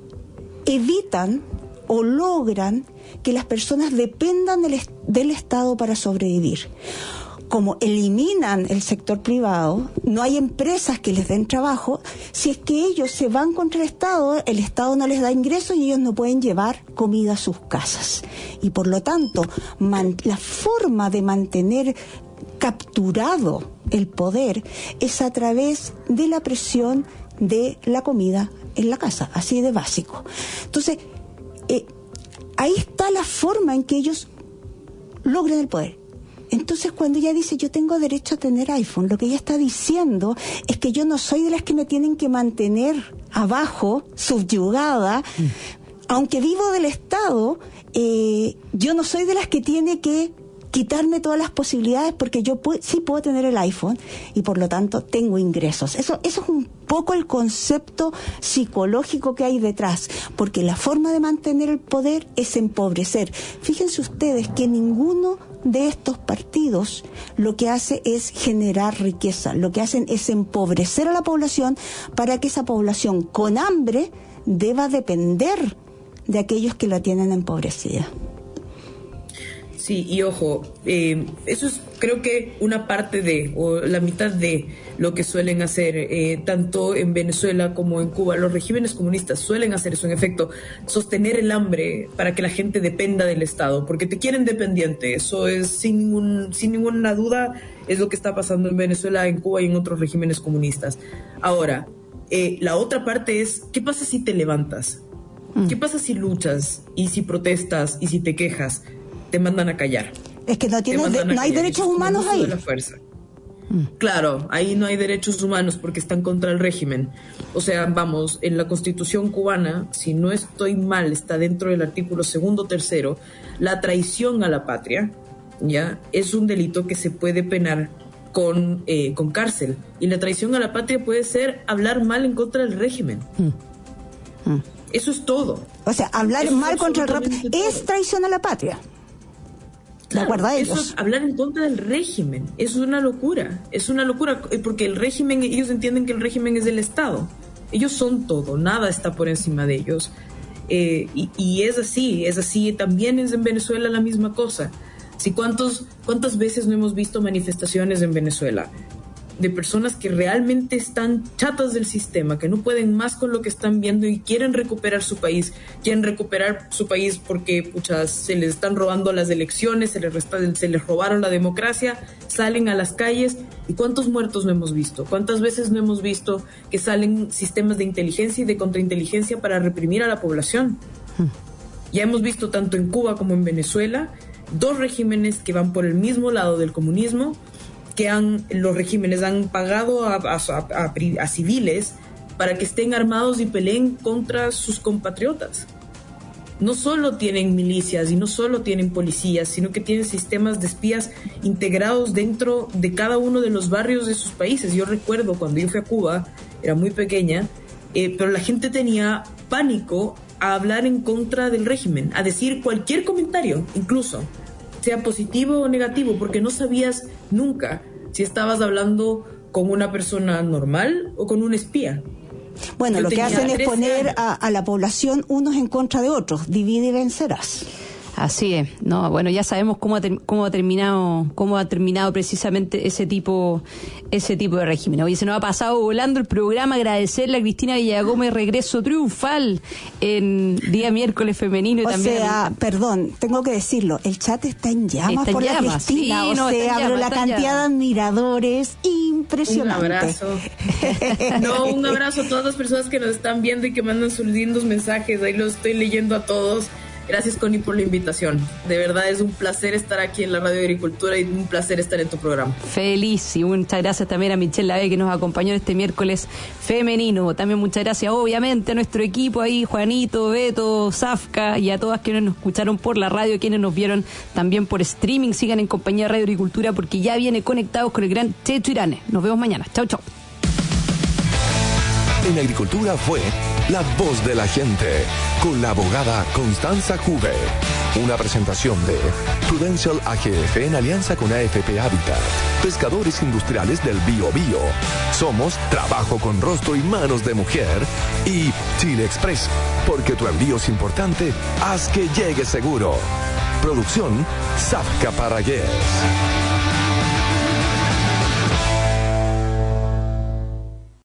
evitan o logran que las personas dependan del Estado para sobrevivir. Como eliminan el sector privado, no hay empresas que les den trabajo. Si es que ellos se van contra el Estado no les da ingresos y ellos no pueden llevar comida a sus casas. Y por lo tanto, la forma de mantener capturado el poder es a través de la presión de la comida en la casa, así de básico. Entonces, ahí está la forma en que ellos logran el poder. Entonces, cuando ella dice yo tengo derecho a tener iPhone, lo que ella está diciendo es que yo no soy de las que me tienen que mantener abajo, subyugada. Aunque vivo del Estado, yo no soy de las que tiene que quitarme todas las posibilidades, porque yo sí puedo tener el iPhone y por lo tanto tengo ingresos. Eso es un poco el concepto psicológico que hay detrás, porque la forma de mantener el poder es empobrecer. Fíjense ustedes que ninguno de estos partidos lo que hace es generar riqueza, lo que hacen es empobrecer a la población para que esa población con hambre deba depender de aquellos que la tienen empobrecida. Sí, y ojo, eso es creo que una parte o la mitad de lo que suelen hacer, tanto en Venezuela como en Cuba. Los regímenes comunistas suelen hacer eso, en efecto, sostener el hambre para que la gente dependa del Estado, porque te quieren dependiente. Eso es sin ninguna duda, es lo que está pasando en Venezuela, en Cuba y en otros regímenes comunistas. Ahora, la otra parte es, ¿qué pasa si te levantas? ¿Qué pasa si luchas y si protestas y si te quejas? Te mandan a callar. Es que no hay derechos humanos ahí. De la fuerza. Claro, ahí no hay derechos humanos porque están contra el régimen. O sea, vamos, en la Constitución cubana, si no estoy mal, está dentro del artículo 2, 3, la traición a la patria, ya es un delito que se puede penar con cárcel. Y la traición a la patria puede ser hablar mal en contra del régimen. Eso es todo. O sea, hablar mal contra el régimen es traición a la patria. Claro, eso es hablar en contra del régimen. Es una locura, porque el régimen, ellos entienden que el régimen es del Estado. Ellos son todo, nada está por encima de ellos. Y es así, también es en Venezuela la misma cosa. ¿Sí? ¿Cuántas veces no hemos visto manifestaciones en Venezuela de personas que realmente están chatas del sistema, que no pueden más con lo que están viendo y quieren recuperar su país porque se les están robando las elecciones, se les robaron la democracia, salen a las calles? ¿Y cuántos muertos no hemos visto? ¿Cuántas veces no hemos visto que salen sistemas de inteligencia y de contrainteligencia para reprimir a la población? Ya hemos visto tanto en Cuba como en Venezuela dos regímenes que van por el mismo lado del comunismo, que los regímenes han pagado a civiles para que estén armados y peleen contra sus compatriotas. No solo tienen milicias y no solo tienen policías, sino que tienen sistemas de espías integrados dentro de cada uno de los barrios de sus países. Yo recuerdo cuando yo fui a Cuba, era muy pequeña, pero la gente tenía pánico a hablar en contra del régimen, a decir cualquier comentario, incluso, sea positivo o negativo, porque no sabías nunca si estabas hablando con una persona normal o con un espía. Bueno, lo que hacen es poner años a la población unos en contra de otros. Divide y vencerás. Así es. No, bueno, ya sabemos cómo ha terminado precisamente ese tipo de régimen. Oye, se nos ha pasado volando el programa. Agradecerle a Cristina Villagómez, regreso triunfal en día miércoles femenino. Y también perdón, tengo que decirlo, el chat está en llamas por la Cristina. Sí, pero la cantidad de admiradores, impresionante. Un abrazo. Un abrazo a todas las personas que nos están viendo y que mandan sus lindos mensajes. Ahí los estoy leyendo a todos. Gracias, Connie, por la invitación. De verdad es un placer estar aquí en la Radio de Agricultura y un placer estar en tu programa. Feliz, y muchas gracias también a Michelle Lave, que nos acompañó este miércoles femenino. También muchas gracias, obviamente, a nuestro equipo ahí, Juanito, Beto, Zafka, y a todas quienes nos escucharon por la radio, quienes nos vieron también por streaming. Sigan en compañía de Radio Agricultura, porque ya viene Conectados con el gran Checho Irane. Nos vemos mañana. Chau, chau. En Agricultura fue La Voz de la Gente, con la abogada Constanza Juve. Una presentación de Prudential AGF en alianza con AFP Habitat, Pescadores Industriales del Bío Bío. Somos Trabajo con Rostro y Manos de Mujer y Chile Express, porque tu envío es importante, haz que llegue seguro. Producción Zafka Parragués.